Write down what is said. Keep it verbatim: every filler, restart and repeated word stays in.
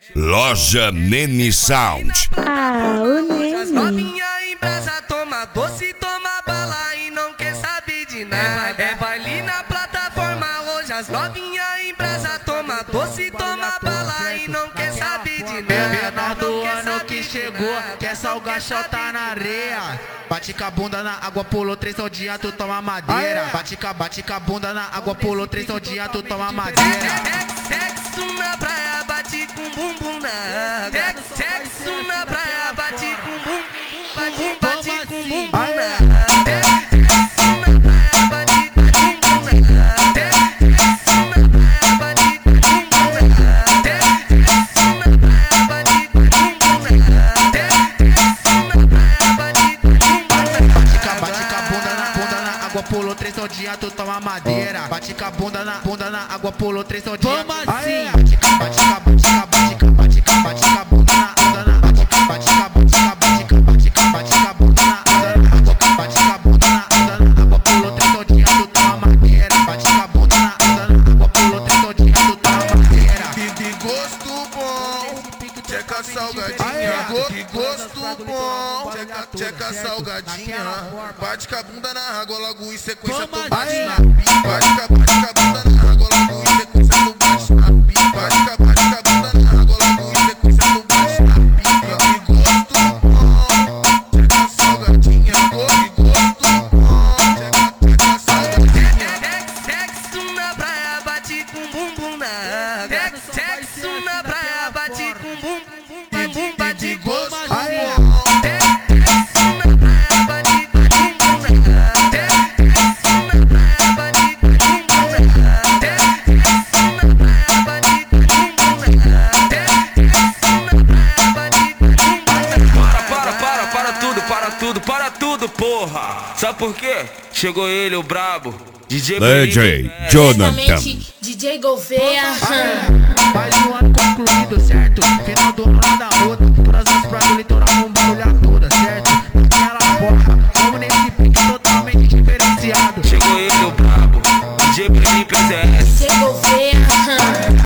Loja Nene Sound. Ah, o Nene. Novinha em brasa, toma doce, toma bala e não quer saber de nada. É baile na plataforma, hoje as novinha em brasa, toma doce, toma bala e não quer saber de nada. Menor do ano que chegou, quer salgar, chota na areia. Bate com a bunda na água, pulou três ondinhas, tu toma madeira. Bate com bate com a bunda na água, pulou três ondinhas, tu toma madeira. Sexo na praia, bate com bumbum na água. Sexo na praia, bate com bumbum, bate, bate com bumbum na água. Pulou três ondinhas, tu toma madeira. Bate com a bunda na bunda na água, pulou três ondinhas. Como assim? Bate com bate com bate com bate com bate com a bunda na bunda na bate com bate com bate com bate com bate com bate com a bunda na bunda na água, bate com a bunda na bunda na água, pulou três ondinhas, tu toma madeira. Bate com a bunda na bunda na água, pulou três ondinhas, tu toma madeira. Que gosto bom, tcheca salgadinha. Que gosto bom, tcheca, tcheca salgadinha. Bate com a bunda na água, logo em sequência tu bate na pipa. Bate com a bunda na água, logo em sequência tu bate na pipa. Bate com a bunda na água, logo em sequência tu bate na pipa. Que gosto bom, tcheca salgadinha. Que gosto bom, tcheca, tcheca salgadinha. Sexo na praia, bate com bumbum na água. Sexo na praia, bate com bumbum, bumbum, bate com gosto bumbum. bom. Para tudo, porra! Sabe por quê? Chegou ele, o brabo, D J D J Jonathan. D J Gouveia. Mais um ano concluído, certo? Final do ano da outra. Todas as pragas, litoral no